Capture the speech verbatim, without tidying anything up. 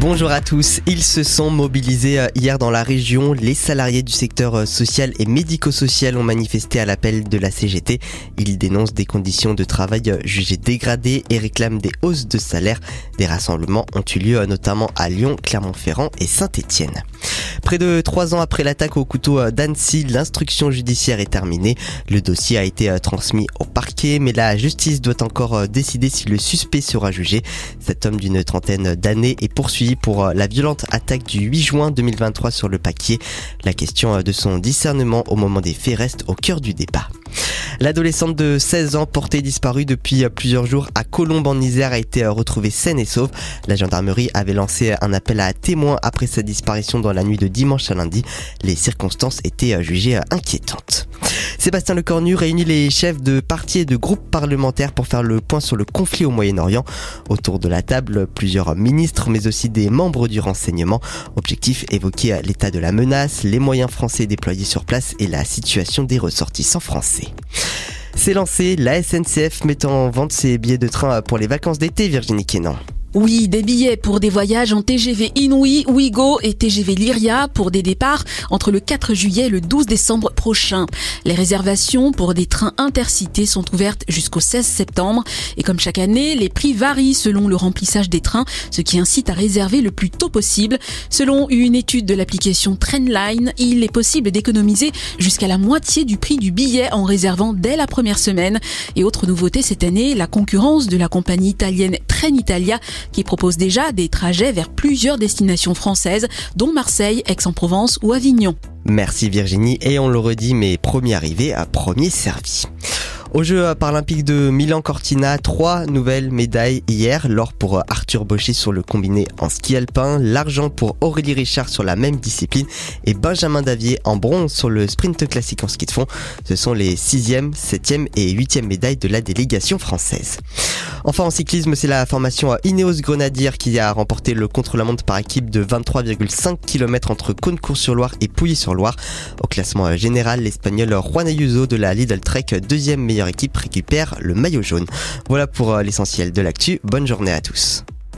Bonjour à tous, ils se sont mobilisés hier dans la région. Les salariés du secteur social et médico-social ont manifesté à l'appel de la C G T. Ils dénoncent des conditions de travail jugées dégradées et réclament des hausses de salaire. Des rassemblements ont eu lieu notamment à Lyon, Clermont-Ferrand et Saint-Étienne. Près de trois ans après l'attaque au couteau d'Annecy, l'instruction judiciaire est terminée. Le dossier a été transmis au parquet, mais la justice doit encore décider si le suspect sera jugé. Cet homme d'une trentaine d'années est poursuivi pour la violente attaque du huit juin deux mille vingt-trois sur le Paquier. La question de son discernement au moment des faits reste au cœur du débat. L'adolescente de seize ans portée disparue depuis plusieurs jours à Colombes en Isère a été retrouvée saine et sauve. La gendarmerie avait lancé un appel à témoins après sa disparition dans la nuit de dimanche à lundi. Les circonstances étaient jugées inquiétantes. Sébastien Lecornu réunit les chefs de partis et de groupes parlementaires pour faire le point sur le conflit au Moyen-Orient. Autour de la table, plusieurs ministres mais aussi des membres du renseignement. Objectif, évoquer l'état de la menace, les moyens français déployés sur place et la situation des ressortissants français. C'est lancé, la S N C F met en vente ses billets de train pour les vacances d'été, Virginie Quénan. Oui, des billets pour des voyages en T G V Inouï, Ouigo et T G V Lyria pour des départs entre le quatre juillet et le douze décembre prochain. Les réservations pour des trains intercités sont ouvertes jusqu'au seize septembre. Et comme chaque année, les prix varient selon le remplissage des trains, ce qui incite à réserver le plus tôt possible. Selon une étude de l'application Trendline, il est possible d'économiser jusqu'à la moitié du prix du billet en réservant dès la première semaine. Et autre nouveauté cette année, la concurrence de la compagnie italienne Trenitalia qui propose déjà des trajets vers plusieurs destinations françaises, dont Marseille, Aix-en-Provence ou Avignon. Merci Virginie, et on le redit, mais premier arrivé à premier servi. Aux Jeux paralympiques de Milan-Cortina, trois nouvelles médailles hier. L'or pour Arthur Bauchet sur le combiné en ski alpin, l'argent pour Aurélie Richard sur la même discipline et Benjamin Davier en bronze sur le sprint classique en ski de fond. Ce sont les sixième, septième et huitième médailles de la délégation française. Enfin en cyclisme, c'est la formation Ineos Grenadier qui a remporté le contre-la-montre par équipe de vingt-trois virgule cinq kilomètres entre Caunecourt-sur-Loire et Pouilly-sur-Loire. Au classement général, l'Espagnol Juan Ayuso de la Lidl Trek, deuxième meilleure équipe, récupère le maillot jaune. Voilà pour l'essentiel de l'actu. Bonne journée à tous.